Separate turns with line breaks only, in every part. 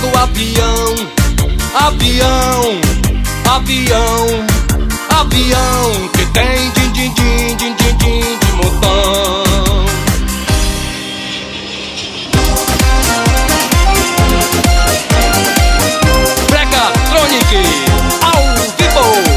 pego o avião, avião, avião, avião, que tem din-din-din, din-din-din de montão. Bregatronic ao vivo.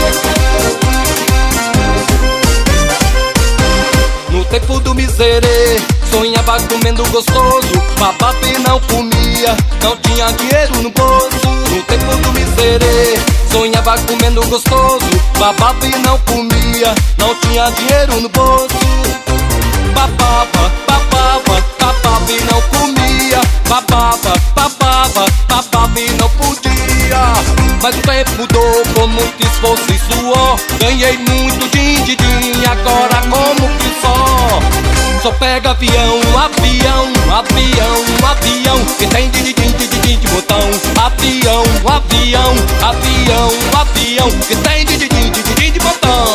No tempo do miserê, sonhava comendo gostoso, babava e não comia, não tinha dinheiro no bolso. No tempo do miserê, sonhava comendo gostoso, babava e não comia, não tinha dinheiro no bolso. Babava, babava, babava e não comia, babava, babava, babava e não podia. Mas o tempo mudou com muito esforço e suor, ganhei muito din-din-din, agora como que só pega avião, avião, avião, avião, que tem din-din-din de botão. Avião, avião, avião, avião, que tem din-din-din de botão.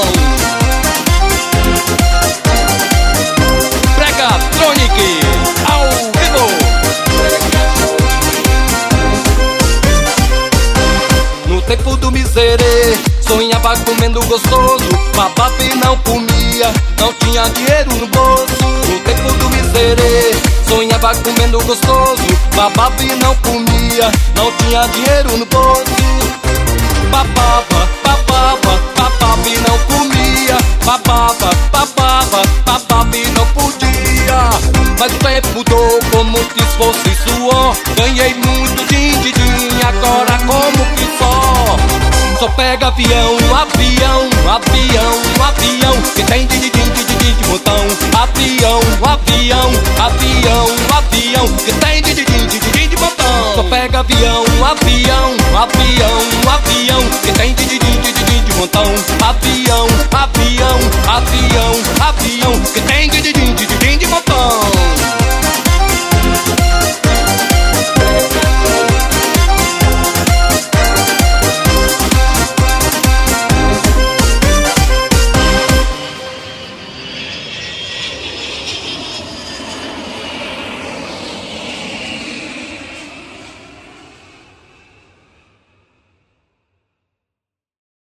Bregatronic ao vivo. No tempo do miserê, sonhava comendo gostoso, babava e não comia, não tinha dinheiro no bolso. No tempo do miserê, sonhava comendo gostoso, babava e não comia, não tinha dinheiro no bolso. Babava, babava, babava e não comia, babava, babava, babava e não podia. Mas o tempo mudou com muito esforço e suor, ganhei muito din-din-din, agora como que só pega avião, avião, avião, avião, que tem din-din-din de botão. Avião, avião, avião, avião, que tem din-din-din de botão. Só pega avião, avião, avião, avião, que tem din-din de botão. Avião.